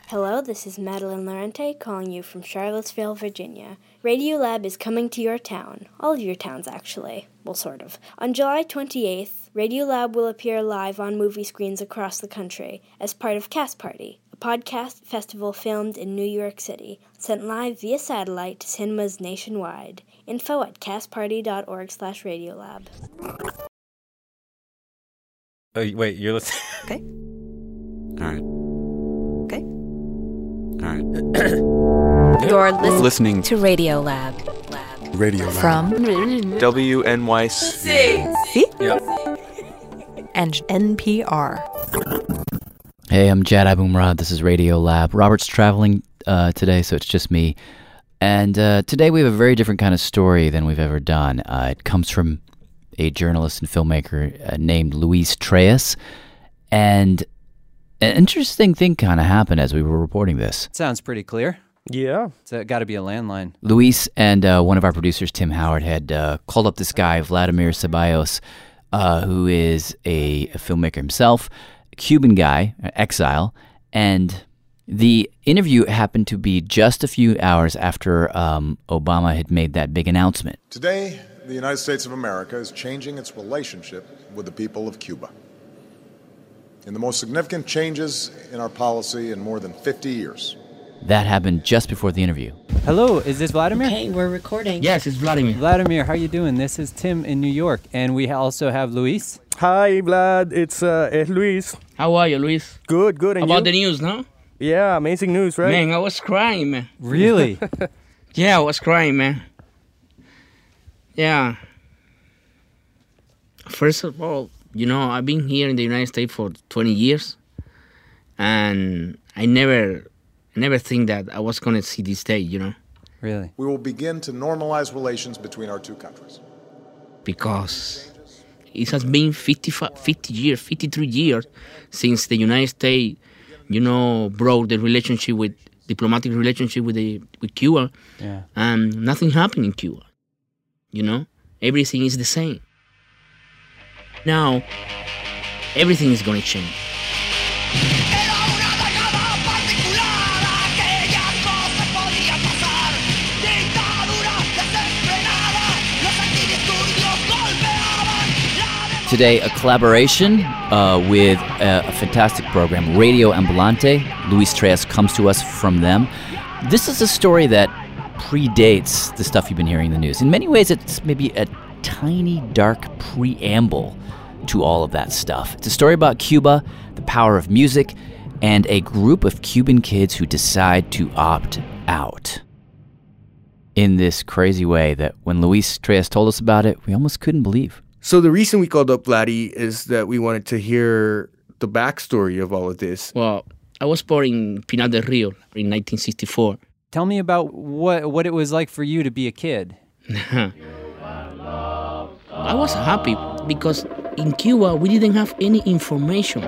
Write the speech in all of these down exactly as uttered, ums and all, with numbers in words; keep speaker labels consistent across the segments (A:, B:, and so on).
A: Hello, this is Madeline Lorente calling you from Charlottesville, Virginia. Radiolab is coming to your town. All of your towns, actually. Well, sort of. On July twenty-eighth, Radiolab will appear live on movie screens across the country as part of Cast Party, a podcast festival filmed in New York City, sent live via satellite to cinemas nationwide. Info at castparty.org slash radiolab.
B: Oh, wait, you're listening?
C: Okay.
B: All right.
C: Okay.
B: All right.
C: You're lis-
D: Listening
C: to Radiolab. Lab.
D: Radio Lab.
C: From
D: W N Y C.
C: C
B: Yep.
C: and N P R.
E: Hey, I'm Jad Abumrad. This is Radio Lab. Robert's traveling uh, today, so it's just me. And uh, today we have a very different kind of story than we've ever done. Uh, it comes from a journalist and filmmaker uh, named Luis Trelles. And an interesting thing kind of happened as we were reporting this.
B: Sounds pretty clear.
F: Yeah.
B: It's uh, got to be a landline.
E: Luis and uh, one of our producers, Tim Howard, had uh, called up this guy, Vladimir Ceballos, uh, who is a, a filmmaker himself, a Cuban guy, an exile, and the interview happened to be just a few hours after um, Obama had made that big announcement.
G: Today, the United States of America is changing its relationship with the people of Cuba. In the most significant changes in our policy in more than fifty years.
E: That happened just before the interview.
B: Hello, is this Vladimir?
H: Okay, we're recording.
I: Yes, it's Vladimir.
B: Vladimir, how you doing? This is Tim in New York, and we also have Luis.
F: Hi, Vlad. It's uh, it's Luis.
I: How are you, Luis?
F: Good, good. And
I: About
F: you?
I: the news, no?
F: Yeah, amazing news, right?
I: Man, I was crying, man.
B: Really?
I: Yeah, I was crying, man. Yeah. First of all, you know, I've been here in the United States for twenty years, and I never, never think that I was going to see this day, you know.
B: Really?
G: We will begin to normalize relations between our two countries.
I: Because it has been fifty, fifty years, fifty-three years since the United States, you know, broke the relationship with, diplomatic relationship with the with Cuba.
B: Yeah.
I: And nothing happened in Cuba, you know. Everything is the same. Now, everything is going to change.
E: Today, a collaboration uh, with a, a fantastic program, Radio Ambulante. Luis Trelles comes to us from them. This is a story that predates the stuff you've been hearing in the news. In many ways, it's maybe a tiny, dark preamble to all of that stuff. It's a story about Cuba, the power of music, and a group of Cuban kids who decide to opt out in this crazy way that when Luis Trelles told us about it, we almost couldn't believe.
F: So the reason we called up Vladdy is that we wanted to hear the backstory of all of this.
I: Well, I was born in Pinar del Rio in nineteen sixty-four.
B: Tell me about what what it was like for you to be a kid.
I: I was happy because in Cuba we didn't have any information.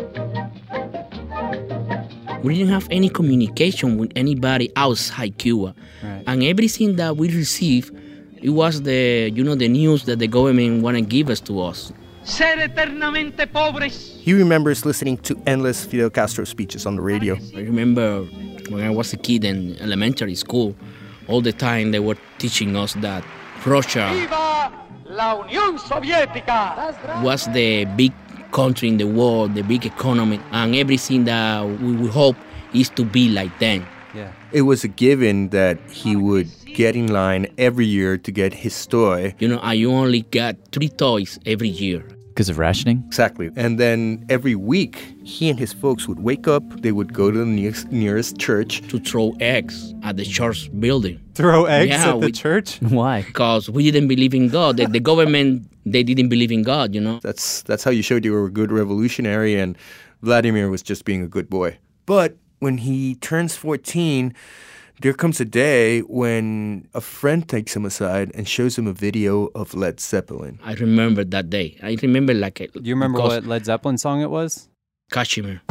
I: We didn't have any communication with anybody outside Cuba.
B: Right.
I: And everything that we received, it was the, you know, the news that the government want to give us to us.
J: Ser eternamente pobres.
F: He remembers listening to endless Fidel Castro speeches on the radio.
I: I remember when I was a kid in elementary school, all the time they were teaching us that Russia
J: Viva la Unión Soviética.
I: was the big country in the world, the big economy, and everything that we would hope is to be like them.
B: Yeah.
F: It was a given that he would get in line every year to get his toy.
I: You know, I only got three toys every year.
E: Because of rationing?
F: Exactly. And then every week, he and his folks would wake up, they would go to the nearest, nearest church.
I: To throw eggs at the church building.
B: Throw eggs
I: Yeah,
B: at the
I: we-
B: church?
E: Why?
I: Because we didn't believe in God. The, the government, they didn't believe in God, you know.
F: That's that's how you showed you were a good revolutionary, and Vladimir was just being a good boy. But when he turns fourteen, there comes a day when a friend takes him aside and shows him a video of Led Zeppelin.
I: I remember that day. I remember like... A,
B: Do you remember what Led Zeppelin song it was?
I: Kashmir.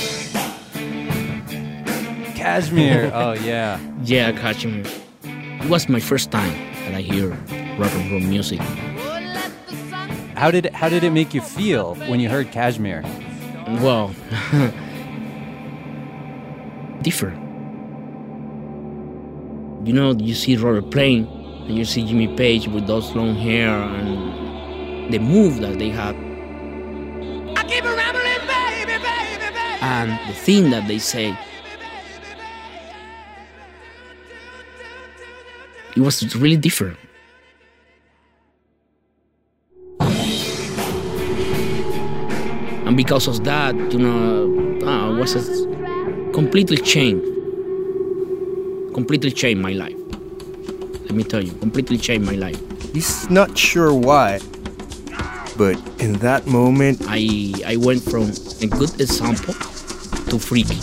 B: Kashmir. Oh, yeah.
I: Yeah, Kashmir. It was my first time that I hear rock and roll music.
B: How did how did it make you feel when you heard Kashmir?
I: Well, different. You know, you see Robert Plant and you see Jimmy Page with those long hair and the move that they have. I keep rambling, baby, baby, baby. And the thing that they say. It was really different. And because of that, you know, uh, it was a completely changed. Completely changed my life. Let me tell you, completely changed my life.
F: He's not sure why, but in that moment,
I: I I went from a good example to freaky.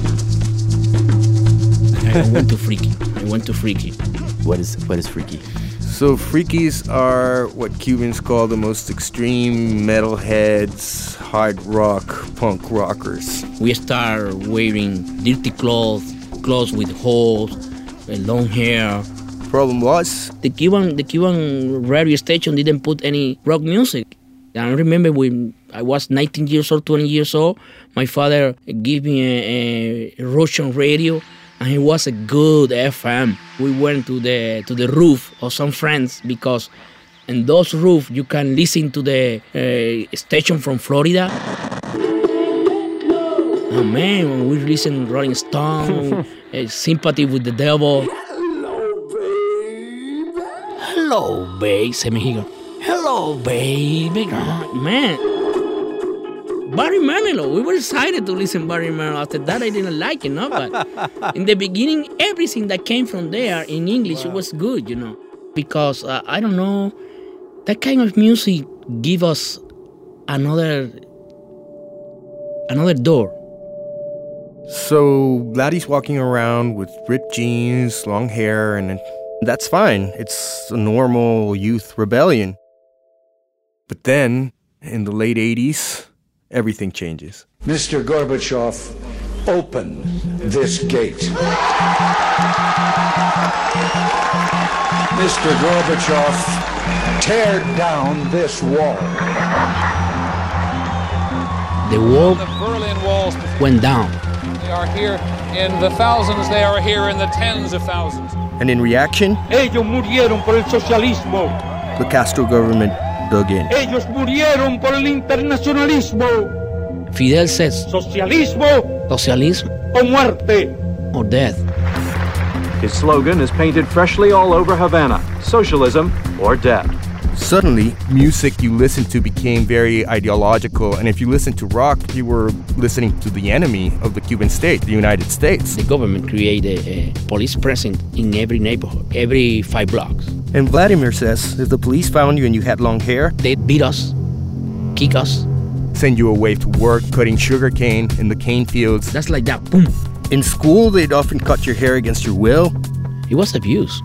I: I went to freaky. I went to freaky.
E: What is what is freaky?
F: So freakies are what Cubans call the most extreme metalheads, hard rock, punk rockers.
I: We start wearing dirty clothes, clothes with holes, long hair.
F: Problem was,
I: the Cuban the Cuban radio station didn't put any rock music. And I remember when I was nineteen years old, twenty years old, my father gave me a, a Russian radio. And it was a good F M. We went to the to the roof of some friends because in those roofs you can listen to the uh, station from Florida. Oh man, when we listen to Rolling Stone, uh, Sympathy with the Devil. Hello, babe. Hello, babe. Se me dijo, hello, baby. Man. Barry Manilow. We were excited to listen to Barry Manilow. After that, I didn't like it, no? But in the beginning, everything that came from there in English, wow. It was good, you know. Because, uh, I don't know, that kind of music give us another, another door.
F: So Vladdy's walking around with ripped jeans, long hair, and that's fine. It's a normal youth rebellion. But then, in the late eighties, everything changes.
H: Mister Gorbachev, open this gate. Mister Gorbachev, tear down this wall.
I: The wall
K: the Berlin walls
I: went down.
K: They are here in the thousands, they are here in the tens of thousands.
F: And in reaction,
J: ellos murieron por el socialismo.
F: The Castro government dug in.
J: Ellos murieron por el internacionalismo.
I: Fidel says,
J: socialismo,
I: socialism,
J: o muerte,
I: or death.
L: His slogan is painted freshly all over Havana, socialism or death.
F: Suddenly, music you listened to became very ideological, and if you listened to rock, you were listening to the enemy of the Cuban state, the United States.
I: The government created a police presence in every neighborhood, every five blocks.
F: And Vladimir says, if the police found you and you had long hair,
I: they'd beat us, kick us,
F: send you away to work cutting sugarcane in the cane fields.
I: That's like that, boom.
F: In school, they'd often cut your hair against your will.
I: It was abuse.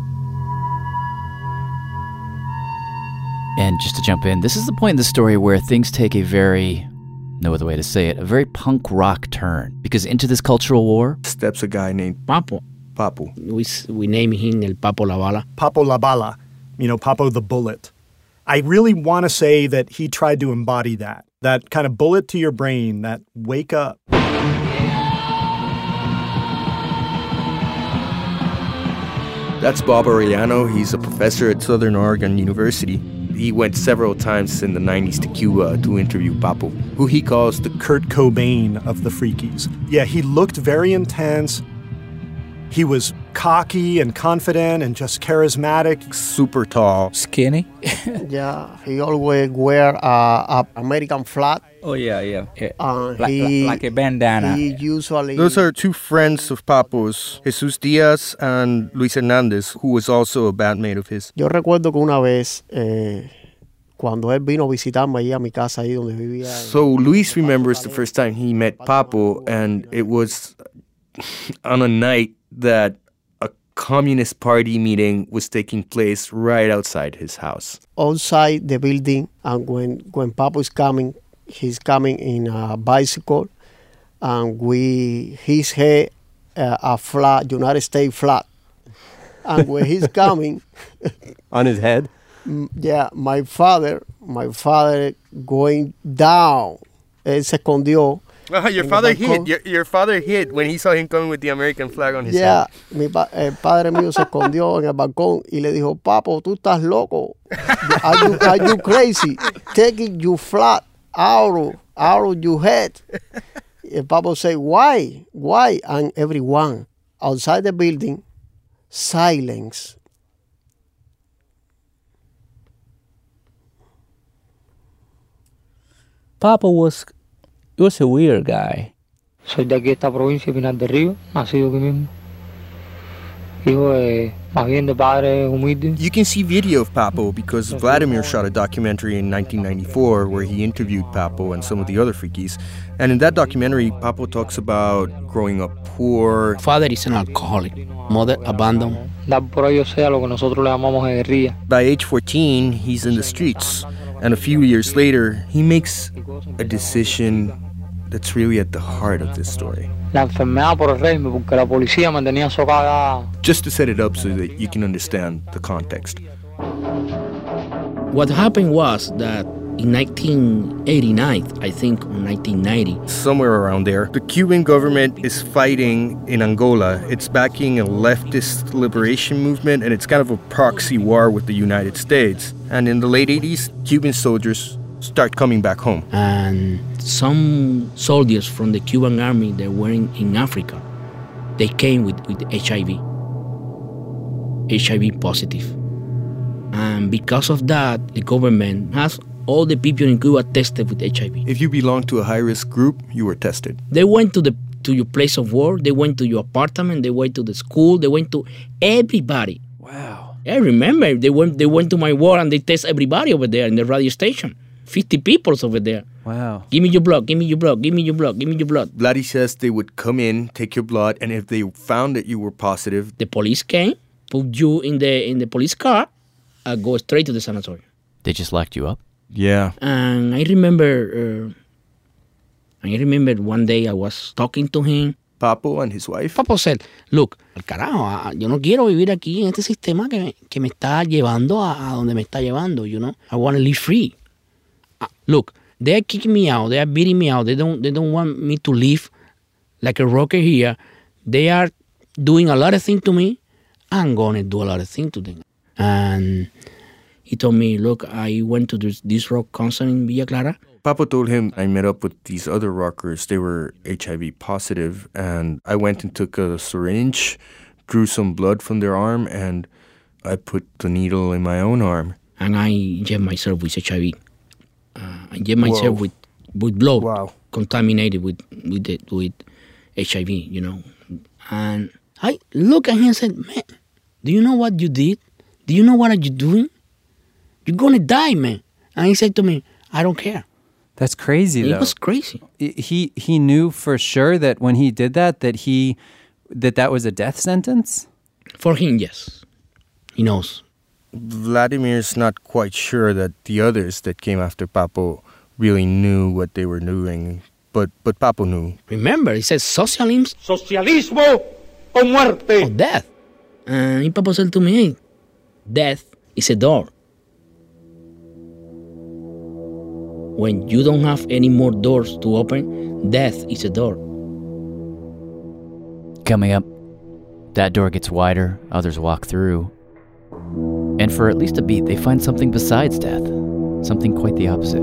E: And just to jump in, this is the point in the story where things take a very, no other way to say it, a very punk rock turn. Because into this cultural war
F: steps a guy named
I: Papo.
F: Papo.
I: We, we name him El Papo La Bala.
M: Papo La Bala, you know, Papo the Bullet. I really want to say that he tried to embody that, that kind of bullet to your brain, that wake up.
F: That's Bob Arellano. He's a professor at Southern Oregon University. He went several times in the nineties to Cuba to interview Papo, who he calls the
M: Kurt Cobain of the Freakies. Yeah, he looked very intense. He was cocky and confident and just charismatic.
F: Super tall.
B: Skinny?
N: Yeah, he always wear a, a American flag.
B: Oh, yeah, yeah. yeah.
N: Uh,
B: like,
N: he,
B: like a bandana.
N: He usually...
F: Those are two friends of Papo's, Jesus Diaz and Luis Hernandez, who was also a bandmate of his.
N: Yo recuerdo que una vez, eh, cuando él vino a visitarme ahí a mi casa, ahí donde vivía...
F: So Luis remembers the first time he met Papo, and it was on a night that a Communist Party meeting was taking place right outside his house.
N: Outside the building, and when, when Papo is coming, he's coming in a bicycle, and we his head uh, a flag, United States flag. And when he's coming...
B: On his head?
N: Yeah, my father, my father going down, él se escondió.
F: Oh, your father hid. Your, your father hid when he saw him coming with the American flag on his
N: yeah,
F: head.
N: Yeah, mi pa- el padre mío se escondió en el balcón y le dijo, Papo, tú estás loco. Are you, are you crazy? Taking your flag out of, out of your head. El Papo say, why? Why? And everyone outside the building, silence.
I: Papa was, was a weird guy.
O: Soy de aquí de esta provincia, Pinar del Río, nacido aquí mismo. Hijo de, más bien de padres humildes.
F: You can see video of Papo because Vladimir shot a documentary in nineteen ninety-four where he interviewed Papo and some of the other freakies. And in that documentary, Papo talks about growing up poor.
I: Father is an alcoholic. Mother abandoned.
O: Dar por ello sea lo que nosotros le llamamos guerrilla.
F: By age fourteen, he's in the streets. And a few years later, he makes a decision that's really at the heart of this story.
O: La enfermedad por el régimen, porque la policía me tenía socada.
F: Just to set it up so that you can understand the context.
I: What happened was that in nineteen eighty-nine, I think, or nineteen ninety.
F: Somewhere around there, the Cuban government is fighting in Angola. It's backing a leftist liberation movement, and it's kind of a proxy war with the United States. And in the late eighties, Cuban soldiers start coming back home.
I: And some soldiers from the Cuban army that were in, in Africa, they came with, with H I V. H I V positive. And because of that, the government has all the people in Cuba tested with H I V.
F: If you belong to a high-risk group, you were tested.
I: They went to the to your place of work, they went to your apartment, they went to the school, they went to everybody.
B: Wow.
I: I remember they went they went to my work and they test everybody over there in the radio station. fifty people over there.
B: Wow.
I: Give me your blood, give me your blood, give me your blood, give me your blood.
F: Vladdy says they would come in, take your blood, and if they found that you were positive,
I: the police came, put you in the in the police car, and go straight to the sanatorium.
E: They just locked you up?
F: Yeah.
I: And I remember, uh, I remember one day I was talking to him.
F: Papo and his wife.
I: Papo said, look, al carajo, yo no quiero vivir aquí en este sistema que me, que me está llevando a, a donde me está llevando, you know. I want to live free. Uh, look, they're kicking me out. They are beating me out. They don't, they don't want me to live like a rocker here. They are doing a lot of things to me. I'm going to do a lot of things to them. And he told me, look, I went to this, this rock concert in Villa Clara.
F: Papo told him I met up with these other rockers. They were H I V positive, and I went and took a syringe, drew some blood from their arm, and I put the needle in my own arm.
I: And I inject myself with H I V. Uh, I inject myself
F: Whoa.
I: with, with blood
F: wow.
I: contaminated with with, the, with H I V, you know. And I looked at him and said, man, do you know what you did? Do you know what are you doing? You're going to die, man. And he said to me, I don't care.
B: That's crazy, though.
I: It was crazy.
B: He he knew for sure that when he did that, that he that that was a death sentence?
I: For him, yes. He knows.
F: Vladimir's not quite sure that the others that came after Papo really knew what they were doing, but but Papo knew.
I: Remember, he said socialism.
J: Socialismo o muerte.
I: Or death. And Papo said to me, death is a door. When you don't have any more doors to open, death is a door.
E: Coming up, that door gets wider, others walk through. And for at least a beat, they find something besides death, something quite the opposite.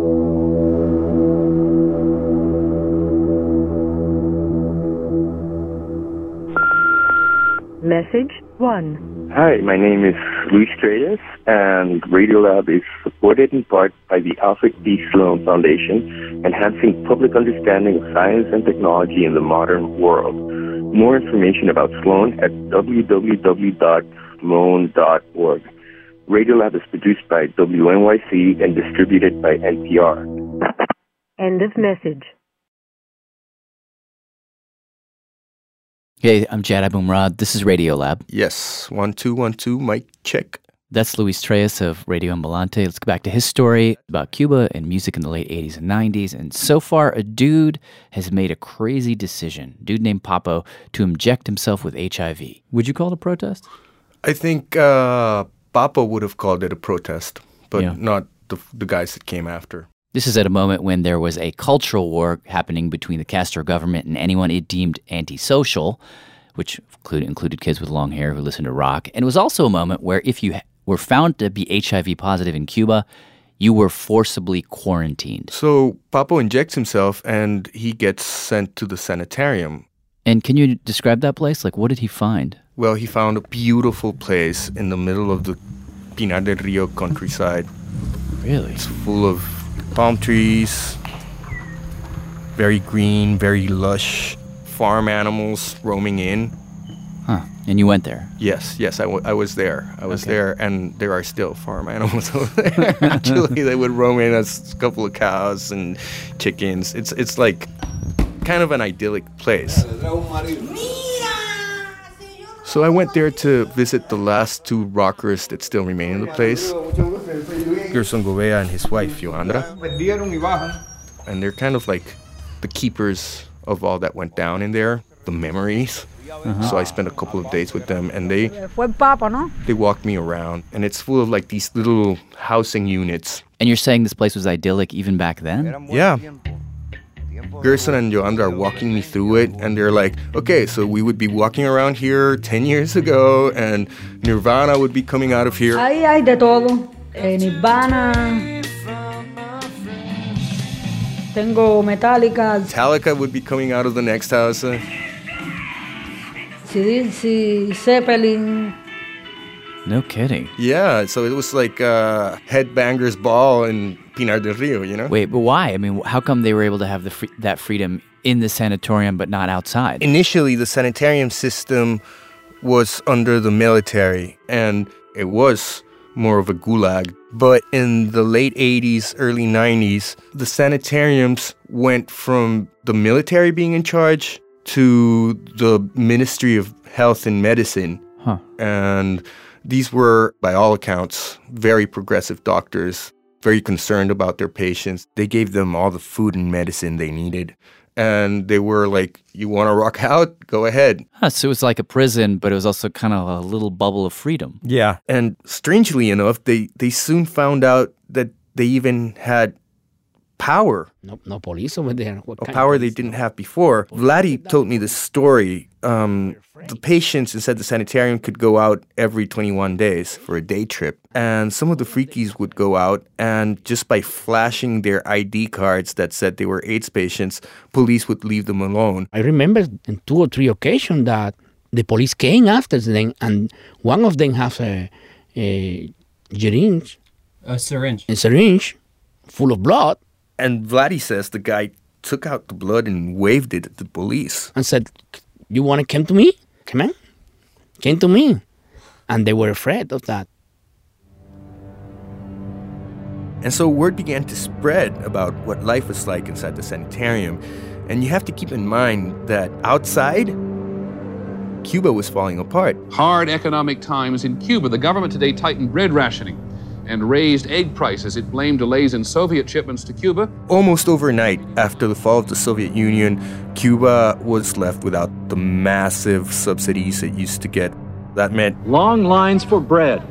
P: Message one.
Q: Hi, my name is Luis Treyes, and Radiolab is supported in part by the Alfred P. Sloan Foundation, enhancing public understanding of science and technology in the modern world. More information about Sloan at w w w dot sloan dot org. Radiolab is produced by W N Y C and distributed by N P R.
P: End of message.
E: Hey, I'm Jad Abumrad. This is Radiolab.
F: Yes, one, two, one, two, mic check.
E: That's Luis Treyes of Radio Ambulante. Let's go back to his story about Cuba and music in the late eighties and nineties. And so far, a dude has made a crazy decision, a dude named Papo, to inject himself with H I V. Would you call it a protest?
F: I think uh, Papo would have called it a protest, but
E: Yeah.
F: not the, the guys that came after.
E: This is at a moment when there was a cultural war happening between the Castro government and anyone it deemed antisocial, which included, included kids with long hair who listened to rock. And it was also a moment where if you were found to be H I V positive in Cuba, you were forcibly quarantined.
F: So Papo injects himself and he gets sent to the sanitarium.
E: And can you describe that place? Like, what did he find?
F: Well, he found a beautiful place in the middle of the Pinar del Rio countryside.
E: Really?
F: It's full of palm trees, very green, very lush, farm animals roaming in.
E: Huh. And you went there?
F: Yes, yes, I, w- I was there. I was
E: Okay.
F: there, and there are still farm animals over there. Actually, they would roam in as a couple of cows and chickens. It's it's like kind of an idyllic place. So I went there to visit the last two rockers that still remain in the place. Gerson Gobea and his wife, Yoandra. And they're kind of like the keepers of all that went down in there, the memories. Uh-huh. So I spent a couple of days with them, and they they walked me around. And it's full of like these little housing units.
E: And you're saying this place was idyllic even back then?
F: Yeah. Gerson and Yoandra are walking me through it, and they're like, okay, so we would be walking around here ten years ago, and Nirvana would be coming out of here.
R: Ahí hay de todo. Eh, Nirvana. Tengo Metallica.
F: Metallica would be coming out of the next house. Uh,
R: C D C, Zeppelin.
E: No kidding.
F: Yeah, so it was like uh, Headbangers Ball in Pinar del Rio, you know?
E: Wait, but why? I mean, how come they were able to have the free- that freedom in the sanatorium but not outside?
F: Initially, the sanitarium system was under the military, and it was more of a gulag. But in the late eighties, early nineties, the sanitariums went from the military being in charge to the Ministry of Health and Medicine.
E: Huh.
F: And these were, by all accounts, very progressive doctors, very concerned about their patients. They gave them all the food and medicine they needed. And they were like, you want to rock out? Go ahead.
E: Huh, so it was like a prison, but it was also kind of a little bubble of freedom.
F: Yeah. And strangely enough, they, they soon found out that they even had power.
I: No, no police over there. What
F: A
I: kind
F: power
I: of
F: they didn't have before. Vladdy told me this story. Um, the patients inside the sanitarium could go out every twenty-one days for a day trip. And some of the freakies would go out, and just by flashing their I D cards that said they were AIDS patients, police would leave them alone.
I: I remember in two or three occasions that the police came after them, and one of them has a, a syringe,
B: A syringe.
I: a syringe full of blood,
F: And Vladdy says the guy took out the blood and waved it at the police.
I: and said, "You want to come to me? Come on, came to me," and they were afraid of that.
F: And so word began to spread about what life was like inside the sanitarium. And you have to keep in mind that outside, Cuba was falling apart.
K: Hard economic times in Cuba. The government today tightened bread rationing and raised egg prices. It blamed delays in Soviet shipments to Cuba.
F: Almost overnight, after the fall of the Soviet Union, Cuba was left without the massive subsidies it used to get. That meant
L: long lines for bread,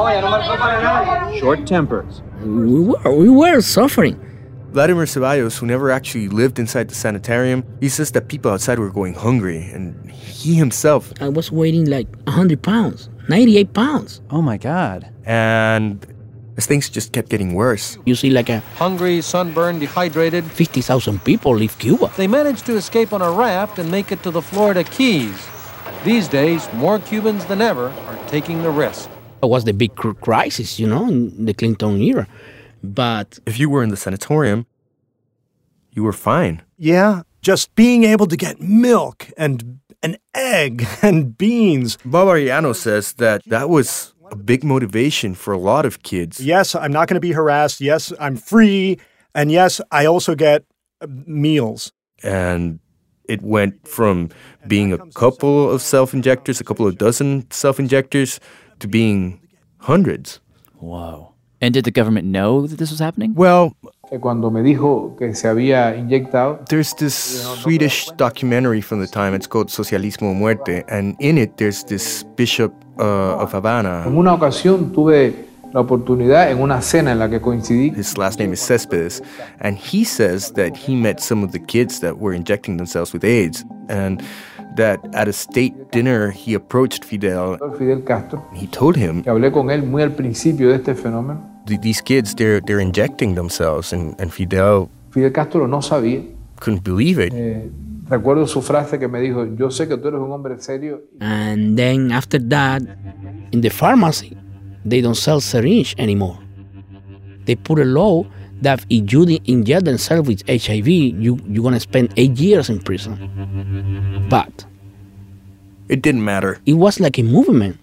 L: short tempers.
I: We were, we were suffering.
F: Vladimir Ceballos, who never actually lived inside the sanitarium, he says that people outside were going hungry, and he himself.
I: I was weighing like one hundred pounds, ninety-eight pounds.
B: Oh my God.
F: And as things just kept getting worse.
I: You see like a
S: hungry, sunburned, dehydrated.
I: fifty thousand people leave Cuba.
S: They managed to escape on a raft and make it to the Florida Keys. These days, more Cubans than ever are taking the risk.
I: It was the big cr- crisis, you know, in the Clinton era. But
F: if you were in the sanatorium, you were fine.
M: Yeah, just being able to get milk and an egg and beans.
F: Bob Arellano says that that was a big motivation for a lot of kids.
M: Yes, I'm not going to be harassed. Yes, I'm free. And yes, I also get meals.
F: And it went from being a couple of self-injectors, a couple of dozen self-injectors, to being hundreds.
E: Whoa. And did the government know that this was happening?
F: Well,
T: Cuando me dijo que se había inyectado,
F: there's this Swedish documentary from the time. It's called Socialismo o Muerte. And in it, there's this bishop uh, of Havana.
T: en una ocasión tuve la oportunidad en una cena en la que coincidí.
F: His last name is Cespedes, and he says that he met some of the kids that were injecting themselves with AIDS, and that at a state dinner he approached Fidel.
T: Fidel Castro.
F: He told him
T: que hablé con él muy al principio de este fenómeno.
F: These kids, they're they're injecting themselves, and, and Fidel.
T: Fidel Castro no sabía.
F: Couldn't believe it.
T: Eh, recuerdo su frase que me dijo, yo sé que tú eres un hombre serio.
I: And then after that, in the pharmacy, they don't sell syringe anymore. They put a law that if you inject themselves with H I V, you, you're going to spend eight years in prison. But
F: it didn't matter.
I: It was like a movement.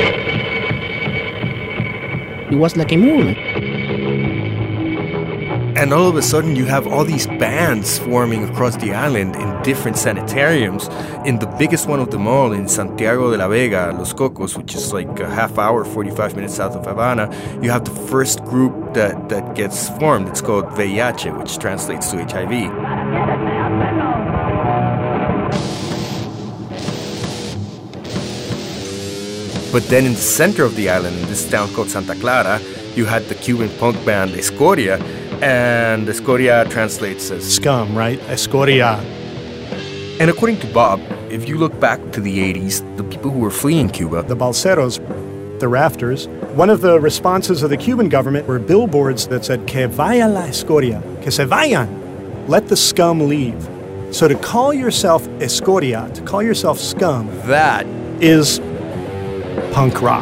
I: It was like a movement.
F: And all of a sudden, you have all these bands forming across the island in different sanitariums. In the biggest one of them all, in Santiago de la Vega, Los Cocos, which is like a half hour, forty-five minutes south of Havana, you have the first group that, that gets formed. It's called V I H, which translates to H I V. But then in the center of the island, in this town called Santa Clara, you had the Cuban punk band Escoria, and Escoria translates as
M: scum, right? Escoria.
F: And according to Bob, if you look back to the eighties, the people who were fleeing Cuba,
M: the balseros, the rafters, one of the responses of the Cuban government were billboards that said, que vaya la escoria, que se vayan, let the scum leave. So to call yourself Escoria, to call yourself scum,
F: that
M: is punk rock.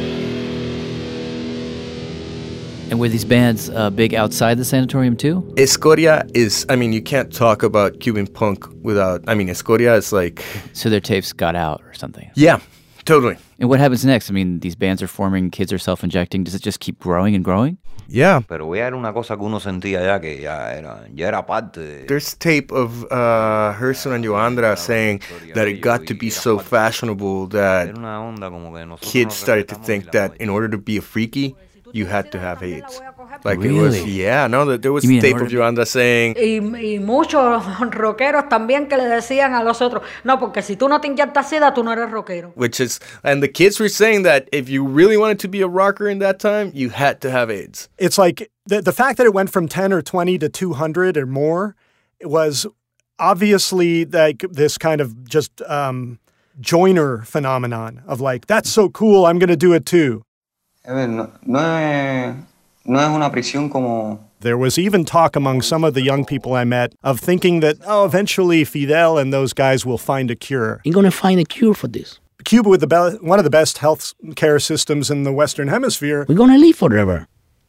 E: And were these bands uh, big outside the sanatorium too?
F: Escoria is, I mean, you can't talk about Cuban punk without, I mean, Escoria is like...
E: So their tapes got out or something?
F: Yeah, totally.
E: And what happens next? I mean, these bands are forming, kids are self-injecting. Does it just keep growing and growing?
F: Yeah.
U: Pero ya era una cosa que uno sentía ya que ya era, ya era parte de...
F: There's tape of uh, Gerson and Joandra saying that it got to be so fashionable that kids started to think that in order to be a freaky, you had to have AIDS. Like
E: really?
F: It was, yeah, no, there was tape of Joandra saying...
R: Y, y muchos rockeros también que le decían a los otros, no, porque si tú no te inyectas sida, tú no eres rockero.
F: Which is, and the kids were saying that if you really wanted to be a rocker in that time, you had to have AIDS.
M: It's like, the, the fact that it went from ten or twenty to two hundred or more, it was obviously like this kind of just um, joiner phenomenon of like, that's so cool, I'm going to do it too.
V: No, no, es, no es una prisión como...
M: There was even talk among some of the young people I met of thinking that, oh, eventually Fidel and those guys will find a cure.
I: You're going to find a cure for this.
M: Cuba, with the be- one of the best health care systems in the Western Hemisphere.
I: We're going to live forever.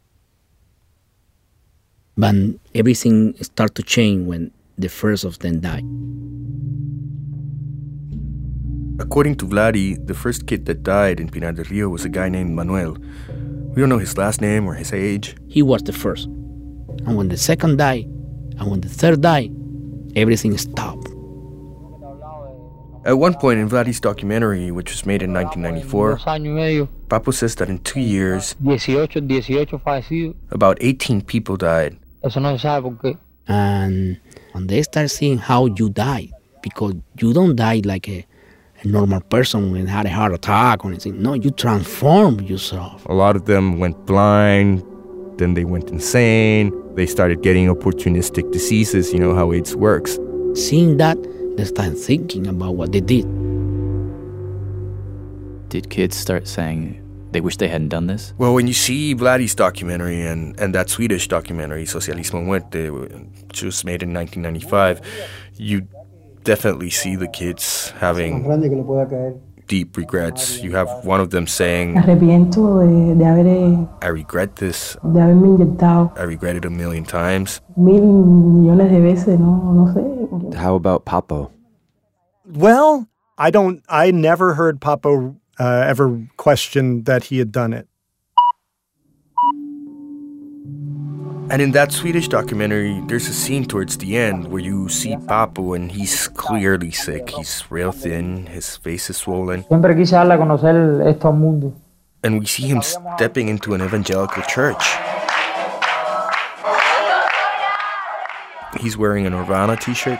I: But everything started to change when the first of them died.
F: According to Vladi, the first kid that died in Pinar del Rio was a guy named Manuel. We don't know his last name or his age.
I: He was the first. And when the second died, and when the third died, everything stopped.
F: At one point in Vladi's documentary, which was made in nineteen ninety-four, Papo says that in two years, about eighteen people died.
I: And when they start seeing how you died, because you don't die like a a normal person and had a heart attack or anything. No, you transform yourself.
F: A lot of them went blind, then they went insane, they started getting opportunistic diseases, you know how AIDS works.
I: Seeing that, they started thinking about what they did.
E: Did kids start saying they wish they hadn't done this?
F: Well, when you see Vladi's documentary and, and that Swedish documentary, Socialismo Muerte, which was made in nineteen ninety-five, you definitely see the kids having deep regrets. You have one of them saying, I regret this. I regret it a million times.
D: How about Papo?
M: Well, I don't, I never heard Papo uh, ever question that he had done it.
F: And in that Swedish documentary, there's a scene towards the end where you see Papo and he's clearly sick. He's real thin, his face is swollen.
O: Siempre quise darle a conocer esto al mundo.
F: And we see him stepping into an evangelical church. He's wearing a Nirvana t-shirt.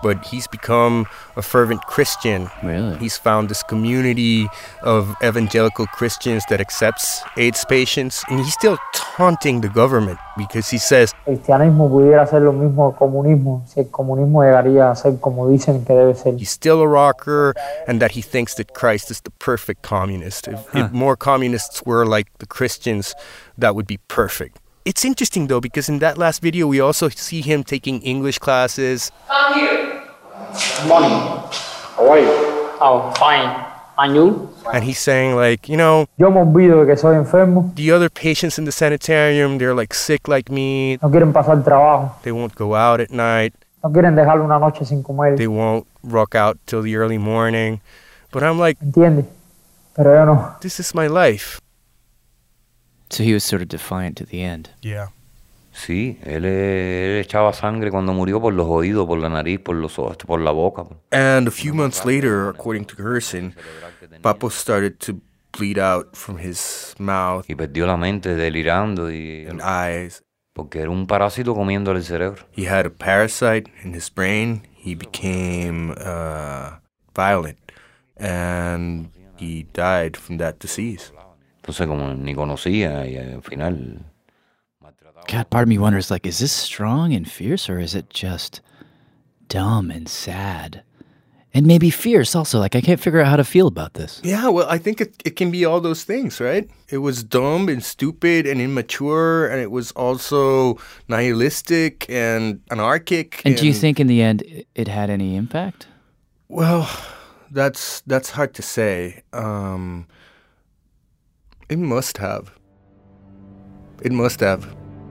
F: but he's become a fervent Christian.
E: Really?
F: He's found this community of evangelical Christians that accepts AIDS patients, and he's still taunting the government because he says,
O: El cristianismo pudiera ser lo mismo que el comunismo, si el comunismo llegaría a ser como dicen que debe ser.
F: he's still a rocker, and that he thinks that Christ is the perfect communist. If,
B: Huh.
F: if more communists were like the Christians, that would be perfect. It's interesting, though, because in that last video, we also see him taking English classes.
J: I'm here. Morning. How are you? Oh, fine. And you?
F: And he's saying, like, you know,
O: Yo me olvido de que soy enfermo,
F: the other patients in the sanitarium, they're like sick like me.
O: no quieren pasar trabajo,
F: They won't go out at night.
O: no quieren dejar una noche sin comer,
F: They won't rock out till the early morning. But I'm like,
O: ¿entiendes? Pero yo no.
F: this is my life.
E: So he was sort of defiant to the end.
F: Yeah.
U: Sí, él, él echaba sangre cuando murió por los oídos, por la nariz, por los ojos, por la boca.
F: And a few months later, according to Gerson, Papo started to bleed out from his mouth
U: Y perdió la mente delirando y
F: and eyes.
U: porque era un parásito comiéndole el cerebro.
F: He had a parasite in his brain. He became uh, violent, and he died from that disease.
U: Entonces como ni conocía y al final...
E: God, part of me wonders, like, is this strong and fierce, or is it just dumb and sad? And maybe fierce also. Like, I can't figure out how to feel about this.
F: Yeah, well, I think it, it can be all those things, right? It was dumb and stupid and immature, and it was also nihilistic and anarchic.
E: And do you think in the end it- it had any impact?
F: Well, that's that's hard to say. Um, it must have. It must have.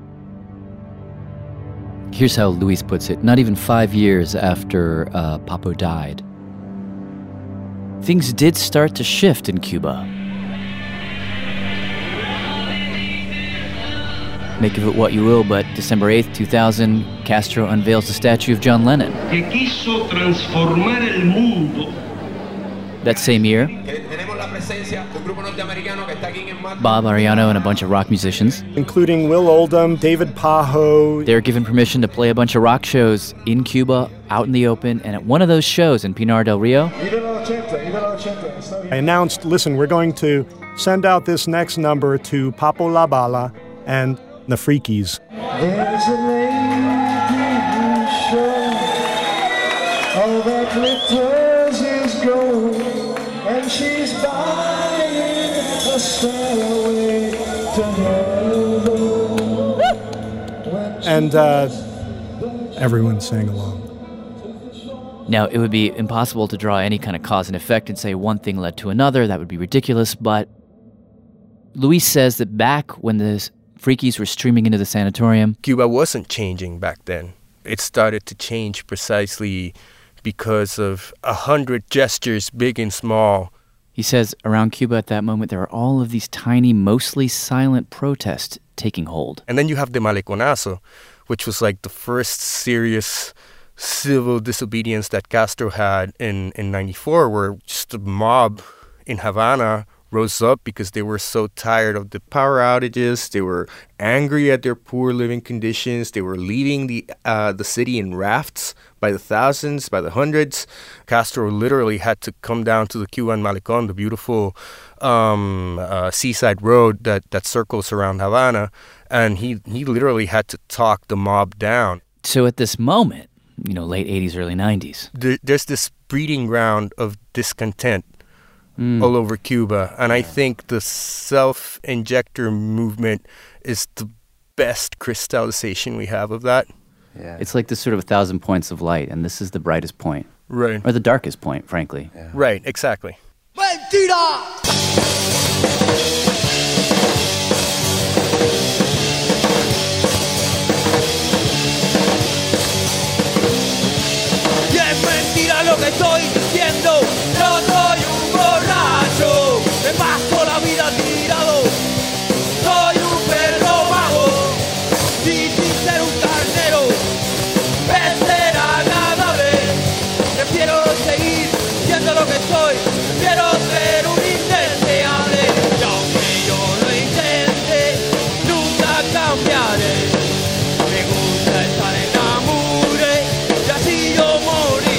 E: Here's how Luis puts it. Not even five years after uh, Papo died, things did start to shift in Cuba. Make of it what you will, but December eighth, two thousand, Castro unveils the statue of John Lennon.
J: Que quiso transformar el mundo.
E: That same year, Bob Ariano and a bunch of rock musicians,
M: including Will Oldham, David Pajo.
E: they're given permission to play a bunch of rock shows in Cuba, out in the open, and at one of those shows in Pinar del Rio,
M: I announced, listen, we're going to send out this next number to Papo La Bala and the Freakies.
J: There's a lady show all that glitters is gold, and she's buying a stairway to heaven.
M: And uh, everyone sang along.
E: Now, it would be impossible to draw any kind of cause and effect and say one thing led to another. That would be ridiculous. But Luis says that back when the Freakies were streaming into the sanatorium,
F: Cuba wasn't changing back then. It started to change precisely because of a hundred gestures, big and small.
E: he says around Cuba at that moment, there are all of these tiny, mostly silent protests taking hold.
F: And then you have the Maleconazo, which was like the first serious civil disobedience that Castro had in, in ninety-four, where just a mob in Havana rose up because they were so tired of the power outages. They were angry at their poor living conditions. They were leaving the uh, the city in rafts by the thousands, by the hundreds. Castro literally had to come down to the Cuban Malecon, the beautiful um, uh, seaside road that, that circles around Havana, and he, he literally had to talk the mob down.
E: So at this moment, you know, late eighties, early nineties,
F: There, there's this breeding ground of discontent
E: Mm.
F: all over Cuba. And I think the self-injector movement is the best crystallization we have of that.
B: Yeah.
E: it's like this sort of a thousand points of light, and this is the brightest point.
F: Right.
E: Or the darkest point, frankly.
F: Right, exactly.
J: Y es mentira lo que estoy diciendo. Yo soy un borracho, me paso la vida tirado. Soy un perro vago y sin ser un carnero es ser agradable. Prefiero seguir siendo lo que soy. Prefiero ser un indeseable. Y aunque yo lo intente, nunca cambiaré. Me gusta estar en la mure y así yo moriré.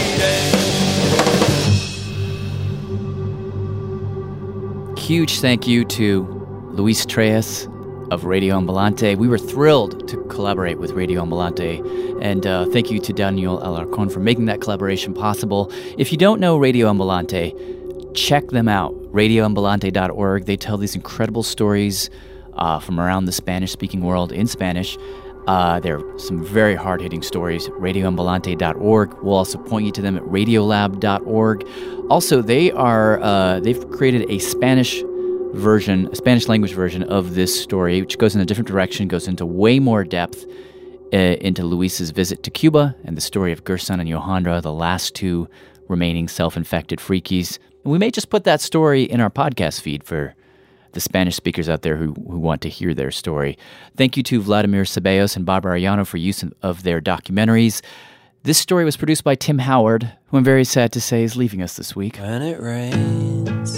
E: huge thank you to Luis Trellas of Radio Ambulante. We were thrilled to collaborate with Radio Ambulante, and uh, thank you to Daniel Alarcon for making that collaboration possible. If you don't know Radio Ambulante, check them out, radio ambulante dot org. They tell these incredible stories uh, from around the Spanish-speaking world in Spanish. Uh, there are some very hard-hitting stories, radio ambulante dot org. We'll also point you to them at radiolab dot org. Also, they are, uh, they've created a Spanish version, a Spanish language version of this story, which goes in a different direction, goes into way more depth uh, into Luis's visit to Cuba and the story of Gerson and Johandra, the last two remaining self-infected freakies. And we may just put that story in our podcast feed for the Spanish speakers out there who, who want to hear their story. Thank you to Vladimir Ceballos and Bob Arellano for use of their documentaries. This story was produced by Tim Howard, who I'm very sad to say is leaving us this week.
A: When it rains,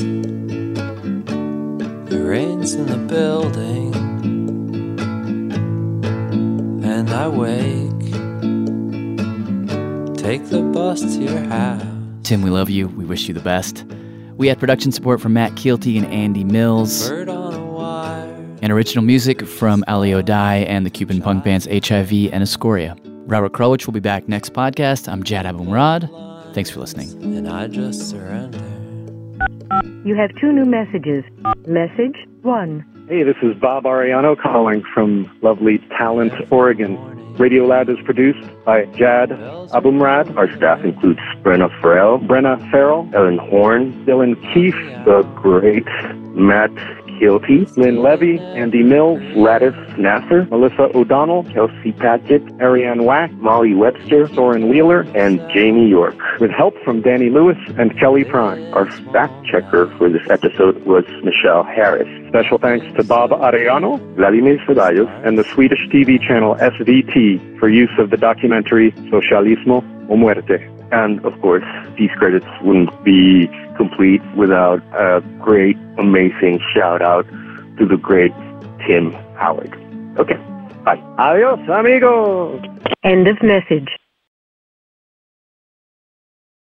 A: it rains in the building, and I wake, take the bus to your house.
E: Tim, we love you. We wish you the best. We had production support from Matt Keelty and Andy Mills.
A: Bird on a wire.
E: And original music from Ali Odai and the Cuban punk bands H I V and Escoria. Robert Krulwich will be back next podcast. I'm Jad Abumrad. Thanks for listening.
A: And I just surrender.
P: You have two new messages. Message one.
C: Hey, this is Bob Arellano calling from lovely Talent, Oregon. Radiolab is produced by Jad Abumrad.
Q: Our staff includes Brenna Farrell,
C: Brenna Farrell,
Q: Ellen Horn,
C: Dylan Keefe,
Q: the great Matt Keelty,
C: Lynn Levy, Andy Mills,
Q: Gladys Nasser,
C: Melissa O'Donnell,
Q: Kelsey Paget,
C: Ariane Wack,
Q: Molly Webster,
C: Thorin Wheeler,
Q: and Jamie York.
C: With help from Danny Lewis and Kelly Prime.
Q: Our fact checker for this episode was Michelle Harris.
C: Special thanks to Bob Arellano,
Q: Vladimir Ceballos,
C: and the Swedish T V channel S V T for use of the documentary Socialismo o Muerte.
Q: And, of course, these credits wouldn't be complete without a great, amazing shout-out to the great Tim Howard. Okay, bye.
C: Adios, amigos.
P: End of message.